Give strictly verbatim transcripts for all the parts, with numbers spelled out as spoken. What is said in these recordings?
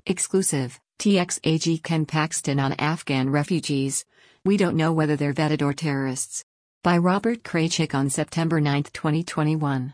Exclusive, T X A G Ken Paxton on Afghan refugees. We don't know whether they're vetted or terrorists. By Robert Kraychik on September ninth, twenty twenty-one.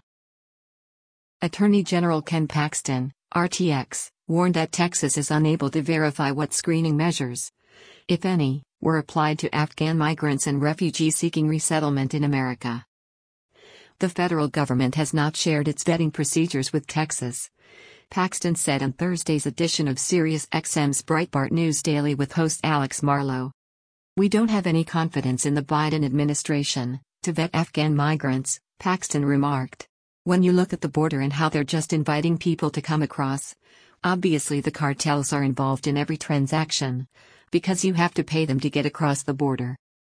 Attorney General Ken Paxton, R T X, warned that Texas is unable to verify what screening measures, if any, were applied to Afghan migrants and refugees seeking resettlement in America. The federal government has not shared its vetting procedures with Texas, Paxton said on Thursday's edition of SiriusXM's Breitbart News Daily with host Alex Marlow. We don't have any confidence in the Biden administration to vet Afghan migrants, Paxton remarked. When you look at the border and how they're just inviting people to come across, obviously the cartels are involved in every transaction, because you have to pay them to get across the border.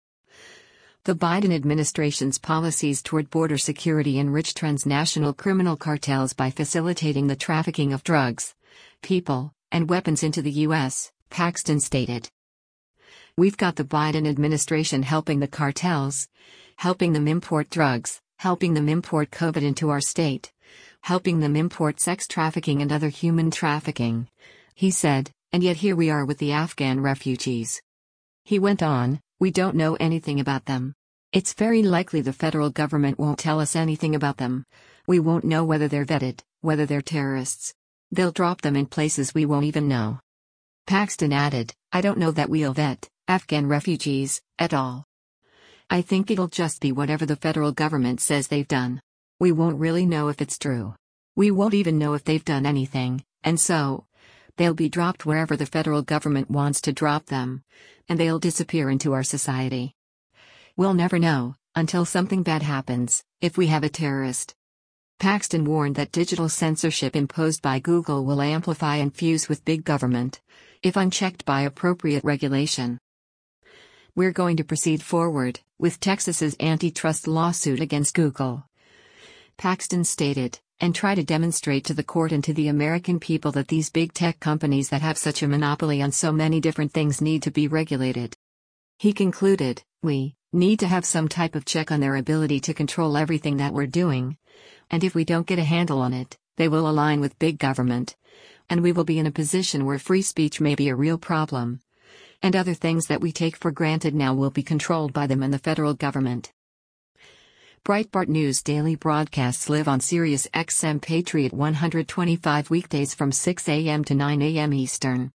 The Biden administration's policies toward border security enrich transnational criminal cartels by facilitating the trafficking of drugs, people, and weapons into the U S, Paxton stated. We've got the Biden administration helping the cartels, helping them import drugs, helping them import COVID into our state, helping them import sex trafficking and other human trafficking, he said, and yet here we are with the Afghan refugees. He went on, we don't know anything about them. It's very likely the federal government won't tell us anything about them. We won't know whether they're vetted, whether they're terrorists. They'll drop them in places we won't even know. Paxton added, I don't know that we'll vet Afghan refugees at all. I think it'll just be whatever the federal government says they've done. We won't really know if it's true. We won't even know if they've done anything, and so, they'll be dropped wherever the federal government wants to drop them, and they'll disappear into our society. We'll never know, until something bad happens, if we have a terrorist. Paxton warned that digital censorship imposed by Google will amplify and fuse with big government, if unchecked by appropriate regulation. We're going to proceed forward with Texas's antitrust lawsuit against Google, Paxton stated, and try to demonstrate to the court and to the American people that these big tech companies that have such a monopoly on so many different things need to be regulated. He concluded, we need to have some type of check on their ability to control everything that we're doing, and if we don't get a handle on it, they will align with big government, and we will be in a position where free speech may be a real problem, and other things that we take for granted now will be controlled by them and the federal government. Breitbart News daily broadcasts live on SiriusXM Patriot one twenty-five weekdays from six a m to nine a m Eastern.